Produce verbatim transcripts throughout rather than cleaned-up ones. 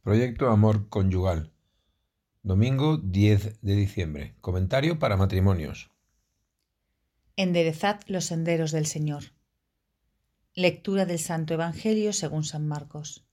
Proyecto Amor Conyugal. Domingo diez de diciembre. Comentario para matrimonios. Enderezad los senderos del Señor. Lectura del Santo Evangelio según San Marcos.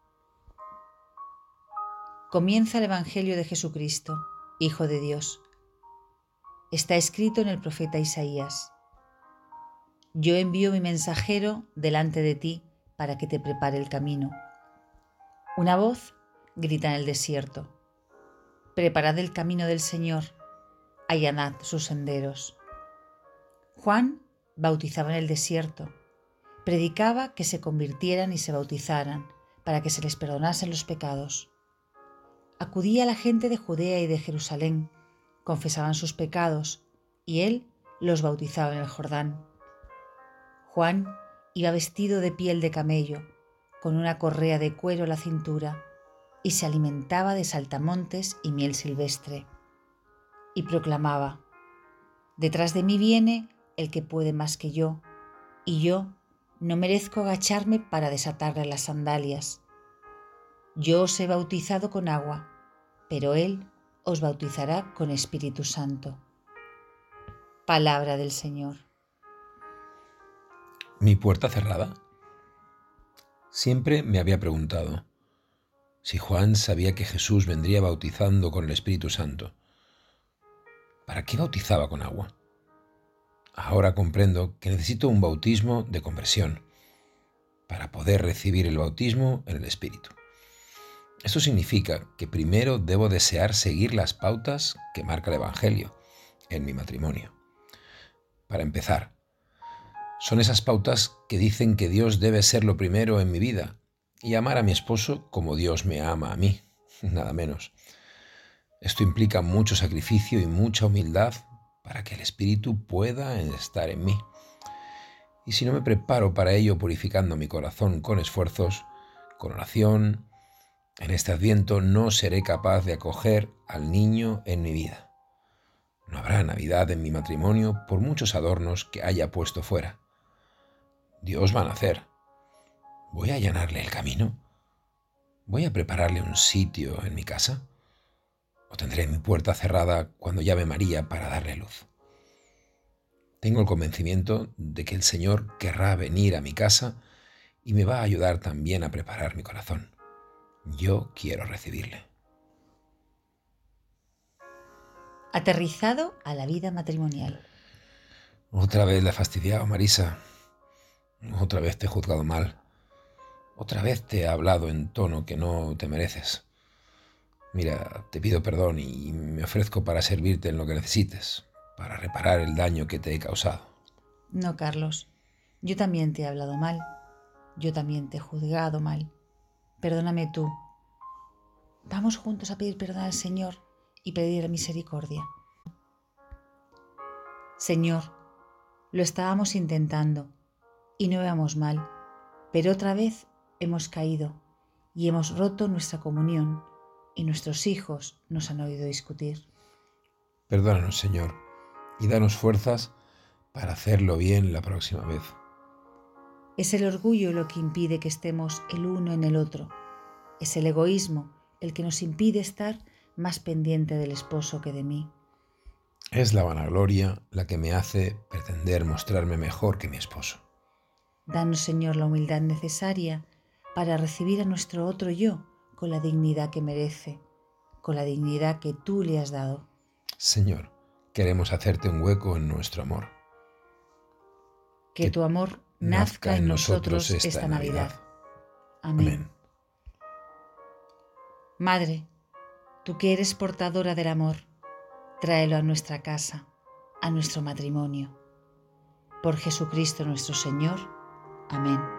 Comienza el Evangelio de Jesucristo, Hijo de Dios. Está escrito en el profeta Isaías: Yo envío mi mensajero delante de ti para que te prepare el camino. Una voz grita en el desierto: Preparad el camino del Señor, allanad sus senderos. Juan bautizaba en el desierto, predicaba que se convirtieran y se bautizaran para que se les perdonasen los pecados. Acudía a la gente de Judea y de Jerusalén, confesaban sus pecados y él los bautizaba en el Jordán. Juan iba vestido de piel de camello, con una correa de cuero a la cintura, y se alimentaba de saltamontes y miel silvestre. Y proclamaba: Detrás de mí viene el que puede más que yo, y yo no merezco agacharme para desatarle las sandalias. Yo os he bautizado con agua, pero él os bautizará con Espíritu Santo. Palabra del Señor. ¿Mi puerta cerrada? Siempre me había preguntado si Juan sabía que Jesús vendría bautizando con el Espíritu Santo. ¿Para qué bautizaba con agua? Ahora comprendo que necesito un bautismo de conversión para poder recibir el bautismo en el Espíritu. Esto significa que primero debo desear seguir las pautas que marca el Evangelio en mi matrimonio. Para empezar, son esas pautas que dicen que Dios debe ser lo primero en mi vida y amar a mi esposo como Dios me ama a mí, nada menos. Esto implica mucho sacrificio y mucha humildad para que el Espíritu pueda estar en mí. Y si no me preparo para ello purificando mi corazón con esfuerzos, con oración, en este Adviento no seré capaz de acoger al niño en mi vida. No habrá Navidad en mi matrimonio por muchos adornos que haya puesto fuera. Dios va a nacer. ¿Voy a allanarle el camino? ¿Voy a prepararle un sitio en mi casa? ¿O tendré mi puerta cerrada cuando llame María para darle luz? Tengo el convencimiento de que el Señor querrá venir a mi casa y me va a ayudar también a preparar mi corazón. Yo quiero recibirle. Aterrizado a la vida matrimonial. Otra vez la he fastidiado, Marisa. Otra vez te he juzgado mal. Otra vez te he hablado en tono que no te mereces. Mira, te pido perdón y me ofrezco para servirte en lo que necesites, para reparar el daño que te he causado. No, Carlos, yo también te he hablado mal, yo también te he juzgado mal. Perdóname tú. Vamos juntos a pedir perdón al Señor y pedir misericordia. Señor, lo estábamos intentando y no íbamos mal, pero otra vez hemos caído y hemos roto nuestra comunión y nuestros hijos nos han oído discutir. Perdónanos, Señor, y danos fuerzas para hacerlo bien la próxima vez. Es el orgullo lo que impide que estemos el uno en el otro. Es el egoísmo el que nos impide estar más pendiente del esposo que de mí. Es la vanagloria la que me hace pretender mostrarme mejor que mi esposo. Danos, Señor, la humildad necesaria para recibir a nuestro otro yo con la dignidad que merece, con la dignidad que tú le has dado. Señor, queremos hacerte un hueco en nuestro amor. Que, que tu amor nazca en nosotros esta, esta Navidad. Navidad. Amén. Amén. Madre, tú que eres portadora del amor, tráelo a nuestra casa, a nuestro matrimonio. Por Jesucristo nuestro Señor. Amén.